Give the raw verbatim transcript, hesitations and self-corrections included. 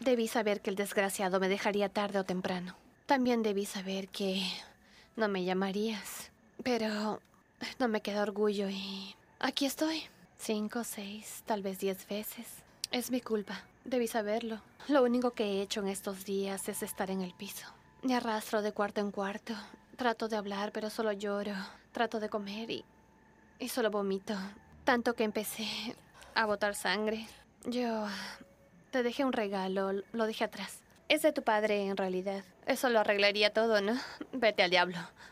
Debí saber que el desgraciado me dejaría tarde o temprano. También debí saber que no me llamarías. Pero no me queda orgullo y aquí estoy. Cinco, seis, tal vez diez veces. Es mi culpa. Debí saberlo. Lo único que he hecho en estos días es estar en el piso. Me arrastro de cuarto en cuarto. Trato de hablar, pero solo lloro. Trato de comer y, y solo vomito. Tanto que empecé a botar sangre. Yo te dejé un regalo, lo dejé atrás. Es de tu padre en realidad. Eso lo arreglaría todo, ¿no? Vete al diablo.